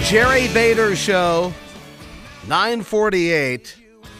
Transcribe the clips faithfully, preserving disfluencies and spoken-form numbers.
Jerry Bader Show, nine forty-eight.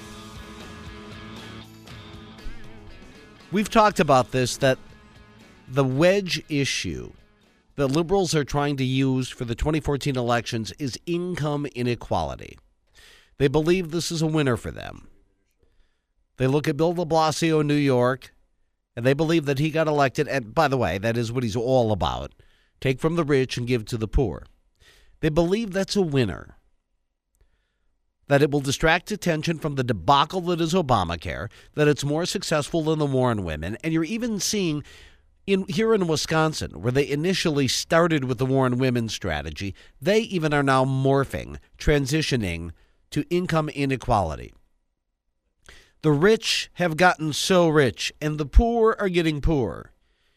We've talked about this, that the wedge issue that liberals are trying to use for the twenty fourteen elections is income inequality. They believe this is a winner for them. They look at Bill de Blasio in New York, and they believe that he got elected. And by the way, that is what he's all about. Take from the rich and give to the poor. They believe that's a winner, that it will distract attention from the debacle that is Obamacare, that it's more successful than the war on women. And you're even seeing in here in Wisconsin, where they initially started with the war on women strategy, they even are now morphing, transitioning to income inequality. The rich have gotten so rich, and the poor are getting poorer.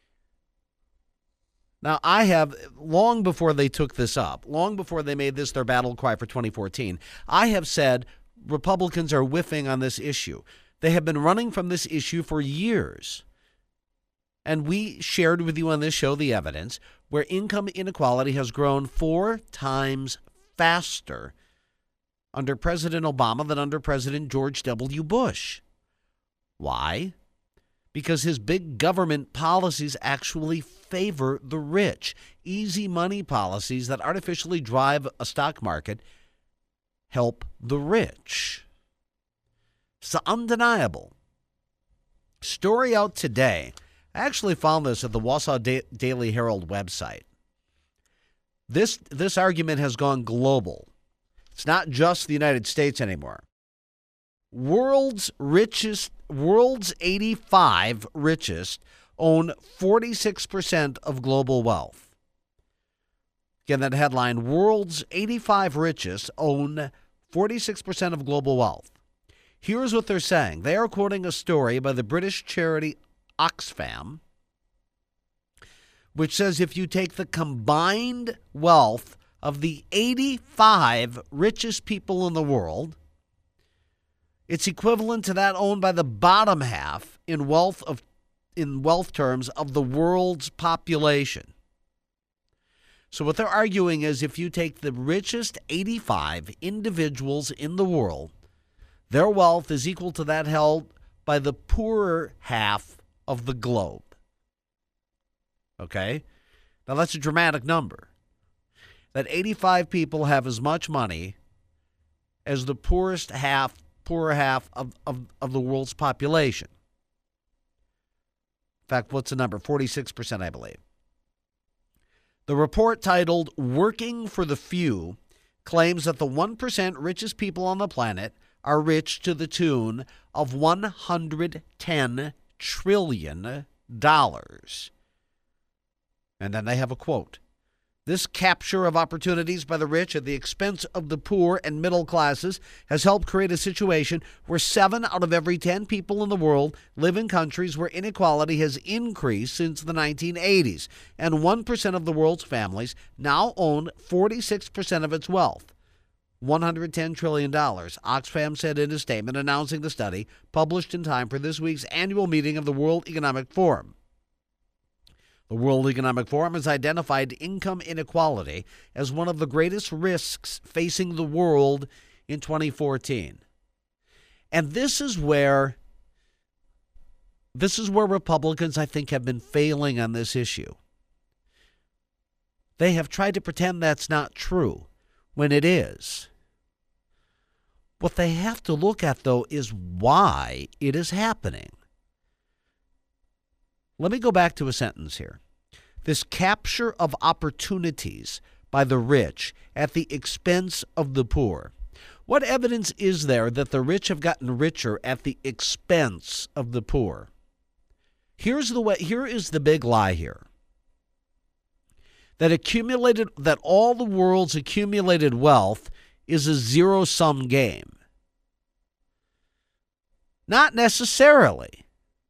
Now, I have, long before they took this up, long before they made this their battle cry for twenty fourteen, I have said Republicans are whiffing on this issue. They have been running from this issue for years. And we shared with you on this show the evidence where income inequality has grown four times faster under President Obama than under President George W. Bush. Why? Because his big government policies actually favor the rich. Easy money policies that artificially drive a stock market help the rich. It's undeniable. Story out today. I actually found this at the Wausau da- Daily Herald website. This, this argument has gone global. It's not just the United States anymore. World's richest, world's eighty-five richest own forty-six percent of global wealth. Again, that headline, world's eighty-five richest own forty-six percent of global wealth. Here's what they're saying. They are quoting a story by the British charity Oxfam, which says if you take the combined wealth of the eighty-five richest people in the world, it's equivalent to that owned by the bottom half in wealth of in wealth terms of the world's population. So what they're arguing is if you take the richest eighty-five individuals in the world, their wealth is equal to that held by the poorer half of the globe. Okay? Now that's a dramatic number. That eighty-five people have as much money as the poorest half, poorer half of, of, of the world's population. In fact, what's the number? forty-six percent, I believe. The report titled Working for the Few claims that the one percent richest people on the planet are rich to the tune of one hundred ten trillion dollars. And then they have a quote. This capture of opportunities by the rich at the expense of the poor and middle classes has helped create a situation where seven out of every ten people in the world live in countries where inequality has increased since the nineteen eighties, and one percent of the world's families now own forty-six percent of its wealth. one hundred ten trillion dollars, Oxfam said in a statement announcing the study published in time for this week's annual meeting of the World Economic Forum. The World Economic Forum has identified income inequality as one of the greatest risks facing the world in twenty fourteen. And this is where this is where Republicans, I think, have been failing on this issue. They have tried to pretend that's not true when it is. What they have to look at, though, is why it is happening. Let me go back to a sentence here. This capture of opportunities by the rich at the expense of the poor. What evidence is there that the rich have gotten richer at the expense of the poor? Here's the way, here is the big lie here. That accumulated that all the world's accumulated wealth is a zero-sum game. Not necessarily.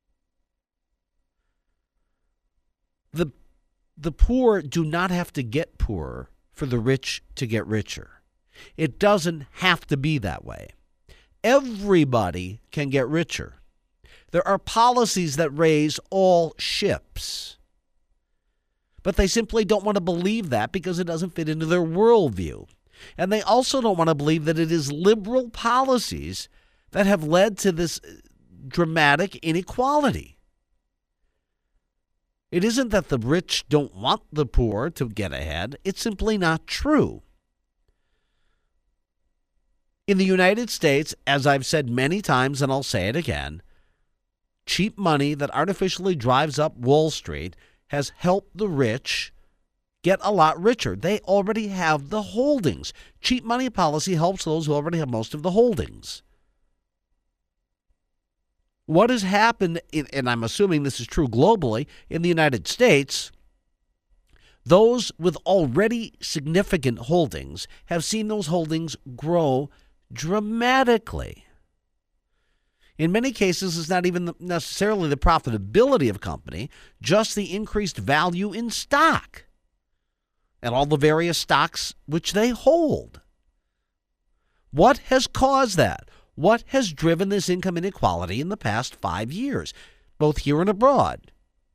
The, the poor do not have to get poorer for the rich to get richer. It doesn't have to be that way. Everybody can get richer. There are policies that raise all ships. But they simply don't want to believe that because it doesn't fit into their worldview. And they also don't want to believe that it is liberal policies that have led to this dramatic inequality. It isn't that the rich don't want the poor to get ahead. It's simply not true. In the United States, as I've said many times, and I'll say it again, cheap money that artificially drives up Wall Street has helped the rich get a lot richer. They already have the holdings. Cheap money policy helps those who already have most of the holdings. What has happened, and I'm assuming this is true globally, in the United States, those with already significant holdings have seen those holdings grow dramatically. In many cases, it's not even necessarily the profitability of a company, just the increased value in stock and all the various stocks which they hold. What has caused that? What has driven this income inequality in the past five years, both here and abroad?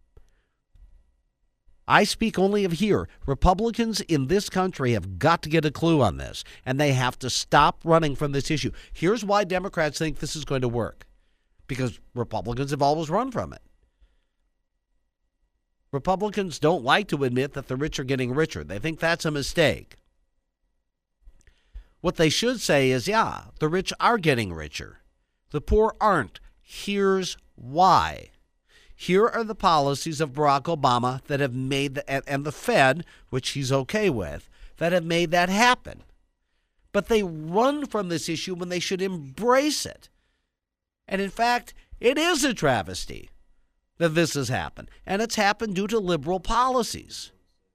I speak only of here. Republicans in this country have got to get a clue on this, and they have to stop running from this issue. Here's why Democrats think this is going to work, because Republicans have always run from it. Republicans don't like to admit that the rich are getting richer. They think that's a mistake. What they should say is, yeah, the rich are getting richer. The poor aren't. Here's why. Here are the policies of Barack Obama that have made, the, and the Fed, which he's okay with, that have made that happen. But they run from this issue when they should embrace it. And in fact, it is a travesty that this has happened. And it's happened due to liberal policies.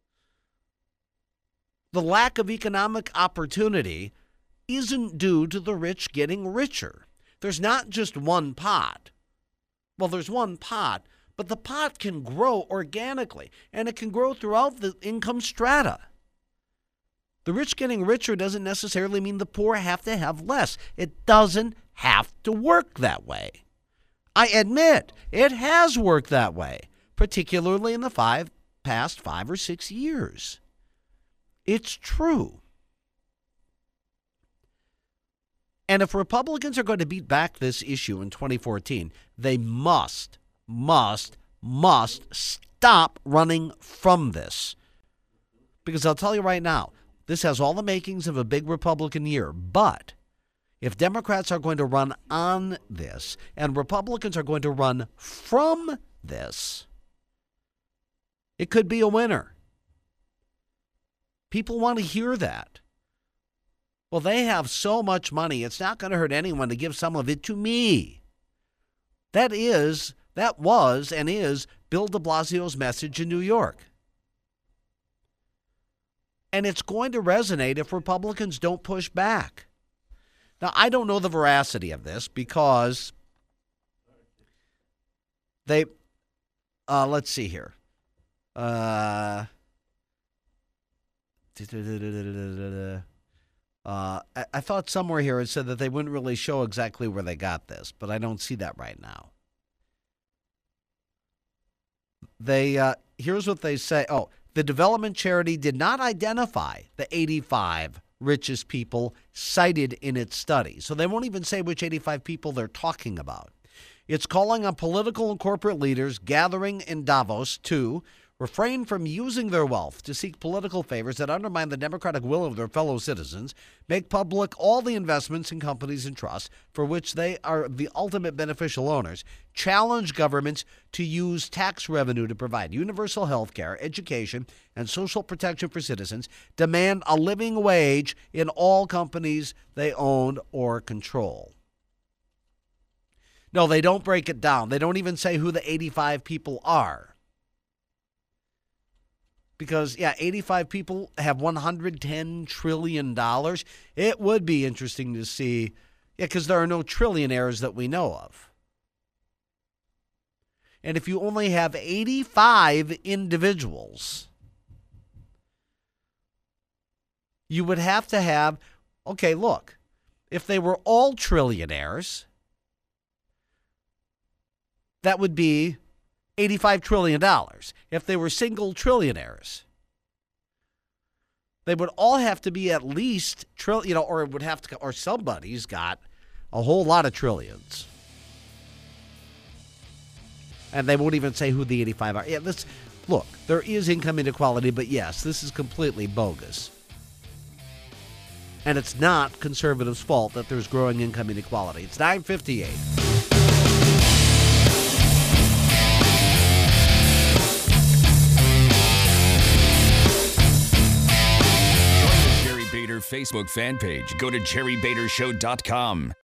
The lack of economic opportunity isn't due to the rich getting richer. There's not just one pot. Well, there's one pot, but the pot can grow organically, and it can grow throughout the income strata. The rich getting richer doesn't necessarily mean the poor have to have less. It doesn't have to work that way. I admit it has worked that way, particularly in the five past five or six years. It's true. And if Republicans are going to beat back this issue in twenty fourteen, they must, must, must stop running from this. Because I'll tell you right now, this has all the makings of a big Republican year. But if Democrats are going to run on this and Republicans are going to run from this, it could be a winner. People want to hear that. Well, they have so much money, it's not going to hurt anyone to give some of it to me. That is, that was and is Bill de Blasio's message in New York. And it's going to resonate if Republicans don't push back. Now, I don't know the veracity of this because they, uh, let's see here. Uh, Uh, I, I thought somewhere here it said that they wouldn't really show exactly where they got this, but I don't see that right now. They uh, here's what they say. Oh, the development charity did not identify the eighty-five richest people cited in its study. So they won't even say which eighty-five people they're talking about. It's calling on political and corporate leaders gathering in Davos to refrain from using their wealth to seek political favors that undermine the democratic will of their fellow citizens, make public all the investments in companies and trusts for which they are the ultimate beneficial owners, challenge governments to use tax revenue to provide universal health care, education, and social protection for citizens, demand a living wage in all companies they own or control. No, they don't break it down. They don't even say who the eighty-five people are. Because, yeah, eighty-five people have one hundred ten trillion dollars. It would be interesting to see, yeah, because there are no trillionaires that we know of. And if you only have eighty-five individuals, you would have to have, okay, look, if they were all trillionaires, that would be eighty-five trillion dollars. If they were single trillionaires, They would all have to be at least trill, you know, or it would have to, or somebody's got a whole lot of trillions. And they won't even say who the eighty-five are. Yeah, this, look, there is income inequality, but yes, this is completely bogus. And it's not conservatives' fault that there's growing income inequality. It's nine fifty-eight. Join the Jerry Bader Facebook fan page. Go to jerry bader show dot com.